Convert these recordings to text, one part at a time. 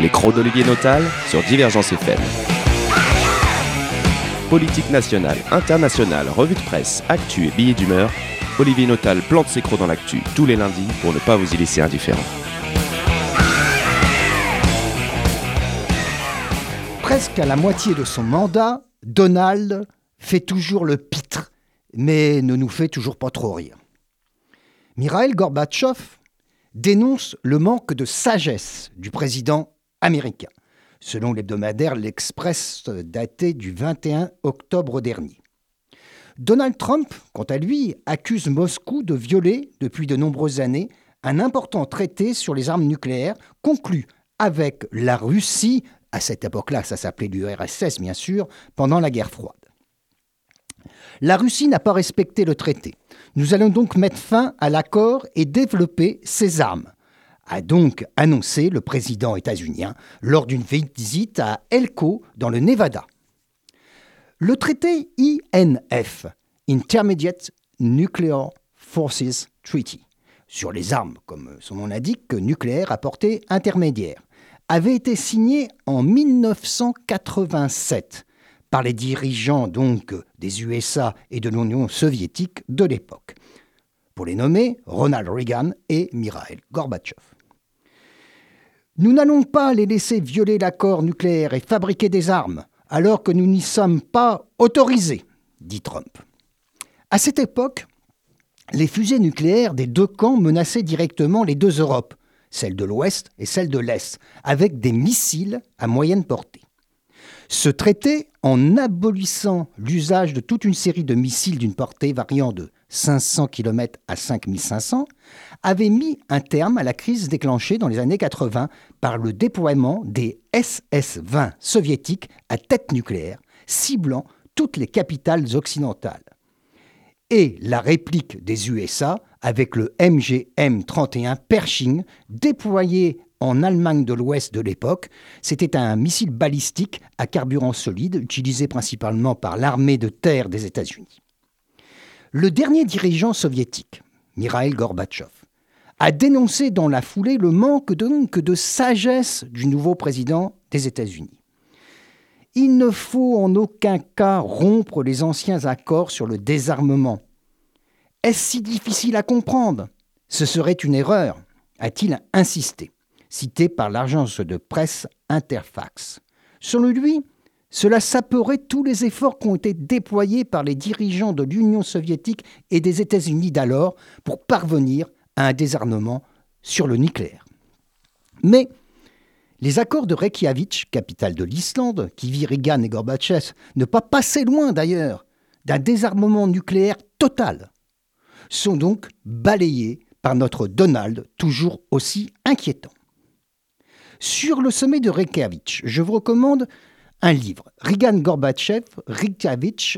Les crocs d'Olivier Notal sur Divergence FM. Politique nationale, internationale, revue de presse, actu et billets d'humeur, Olivier Notal plante ses crocs dans l'actu tous les lundis pour ne pas vous y laisser indifférent. Presque à la moitié de son mandat, Donald fait toujours le pitre, mais ne nous fait toujours pas trop rire. Mikhaïl Gorbatchev dénonce le manque de sagesse du président américain, selon l'hebdomadaire L'Express daté du 21 octobre dernier. Donald Trump, quant à lui, accuse Moscou de violer, depuis de nombreuses années, un important traité sur les armes nucléaires conclu avec la Russie, à cette époque-là, ça s'appelait l'URSS bien sûr, pendant la guerre froide. La Russie n'a pas respecté le traité. Nous allons donc mettre fin à l'accord et développer ses armes, a donc annoncé le président états-unien lors d'une visite à Elko, dans le Nevada. Le traité INF, Intermediate Nuclear Forces Treaty, sur les armes, comme son nom l'indique, nucléaires à portée intermédiaire, avait été signé en 1987 par les dirigeants donc des USA et de l'Union soviétique de l'époque. Pour les nommer, Ronald Reagan et Mikhaïl Gorbatchev. Nous n'allons pas les laisser violer l'accord nucléaire et fabriquer des armes alors que nous n'y sommes pas autorisés, dit Trump. À cette époque, les fusées nucléaires des deux camps menaçaient directement les deux Europes, celle de l'Ouest et celle de l'Est, avec des missiles à moyenne portée. Ce traité, en abolissant l'usage de toute une série de missiles d'une portée variant de 500 km à 5500, avait mis un terme à la crise déclenchée dans les années 80 par le déploiement des SS-20 soviétiques à tête nucléaire, ciblant toutes les capitales occidentales. Et la réplique des USA avec le MGM-31 Pershing, déployé en Allemagne de l'Ouest de l'époque. C'était un missile balistique à carburant solide, utilisé principalement par l'armée de terre des États-Unis. Le dernier dirigeant soviétique, Mikhaïl Gorbatchev, a dénoncé dans la foulée le manque de sagesse du nouveau président des États-Unis. Il ne faut en aucun cas rompre les anciens accords sur le désarmement. Est-ce si difficile à comprendre ? Ce serait une erreur, a-t-il insisté, cité par l'agence de presse Interfax. Selon lui, cela saperait tous les efforts qui ont été déployés par les dirigeants de l'Union soviétique et des États-Unis d'alors pour parvenir à un désarmement sur le nucléaire. Mais les accords de Reykjavik, capitale de l'Islande, qui vit Reagan et Gorbatchev, ne pas passer loin d'ailleurs d'un désarmement nucléaire total, sont donc balayés par notre Donald, toujours aussi inquiétant. Sur le sommet de Reykjavik, je vous recommande un livre, Reagan-Gorbatchev, Reykjavik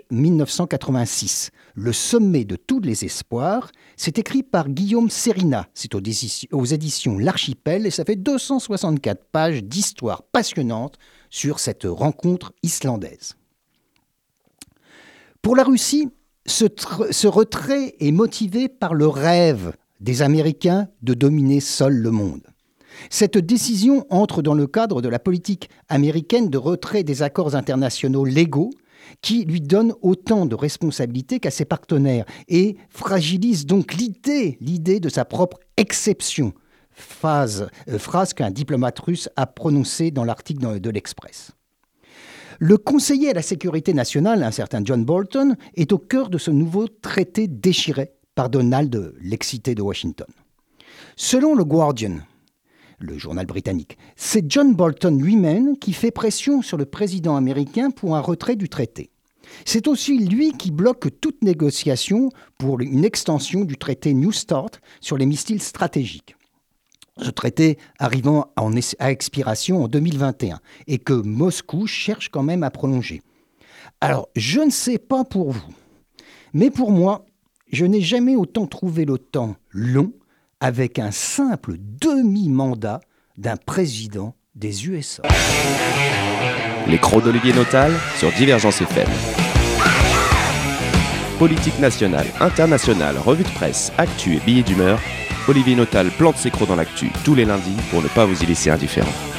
1986, Le sommet de tous les espoirs. C'est écrit par Guillaume Serina, c'est aux éditions L'Archipel, et ça fait 264 pages d'histoire passionnante sur cette rencontre islandaise. Pour la Russie, ce retrait est motivé par le rêve des Américains de dominer seuls le monde. Cette décision entre dans le cadre de la politique américaine de retrait des accords internationaux légaux qui lui donne autant de responsabilités qu'à ses partenaires et fragilise donc l'idée de sa propre exception, phrase qu'un diplomate russe a prononcée dans l'article de l'Express. Le conseiller à la sécurité nationale, un certain John Bolton, est au cœur de ce nouveau traité déchiré par Donald, l'excité de Washington. Selon le Guardian, le journal britannique, c'est John Bolton lui-même qui fait pression sur le président américain pour un retrait du traité. C'est aussi lui qui bloque toute négociation pour une extension du traité New START sur les missiles stratégiques. Ce traité arrivant à expiration en 2021 et que Moscou cherche quand même à prolonger. Alors, je ne sais pas pour vous, mais pour moi, je n'ai jamais autant trouvé le temps long avec un simple demi-mandat d'un président des USA. Les crocs d'Olivier Notal sur Divergence FM. Politique nationale, internationale, revue de presse, actu et billets d'humeur, Olivier Notal plante ses crocs dans l'actu tous les lundis pour ne pas vous y laisser indifférent.